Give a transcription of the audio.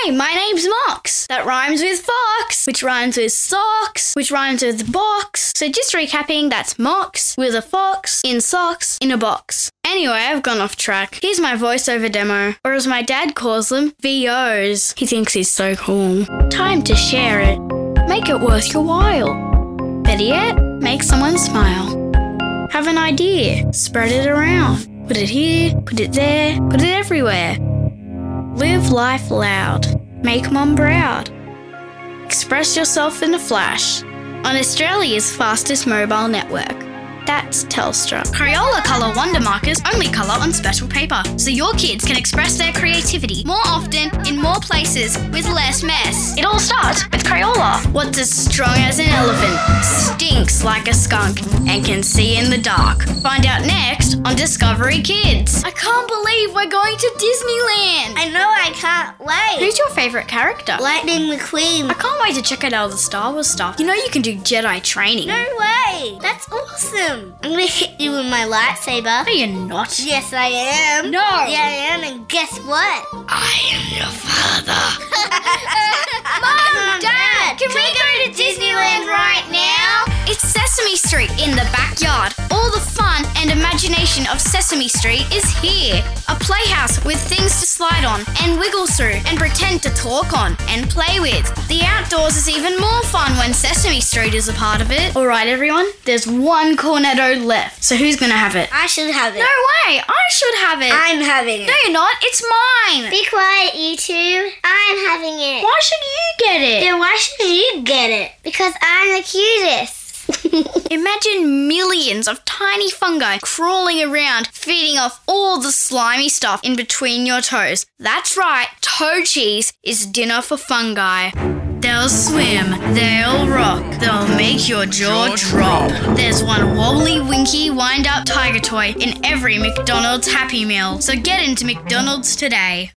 Hi, my name's Mox. That rhymes with fox, which rhymes with socks, which rhymes with box. So just recapping, that's Mox with a fox in socks in a box. Anyway, I've gone off track. Here's my voiceover demo, or as my dad calls them, VOs. He thinks he's so cool. Time to share it. Make it worth your while. Better yet, make someone smile. Have an idea, spread it around. Put it here, put it there, put it everywhere. Live life loud. Make mum proud. Express yourself in a flash on Australia's fastest mobile network. That's Telstra. Crayola Colour Wonder Markers only colour on special paper, so your kids can express their creativity more often in more places with less mess. It all starts with Crayola. What's as strong as an elephant, stinks like a skunk, and can see in the dark. Find out next on Discovery Kids. I can't believe we're going to Disneyland. I know, I can't wait. Who's your favourite character? Lightning McQueen. I can't wait to check out all the Star Wars stuff. You know you can do Jedi training. No way. That's awesome. I'm going to hit you with my lightsaber. No, you're not. Yes, I am. No. Yeah, I am. And guess what? I am your father. Mom, Dad, can we go to Disneyland right now? It's Sesame Street in the backyard. All the fun and imagination of Sesame Street is here. A playhouse with things to slide on and wiggle through and pretend to talk on and play with. The outdoors is even more fun when Sesame Street is a part of it. All right, everyone, there's one cornetto left. So who's going to have it? I should have it. No way, I should have it. I'm having it. No, you're not. It's mine. Be quiet, you two. I'm having it. Why should you get it? Then why should you get it? Because I'm the cutest. Imagine millions of tiny fungi crawling around, feeding off all the slimy stuff in between your toes. That's right, toe cheese is dinner for fungi. They'll swim, they'll rock, they'll make your jaw drop. There's one wobbly, winky, wind-up tiger toy in every McDonald's Happy Meal. So get into McDonald's today.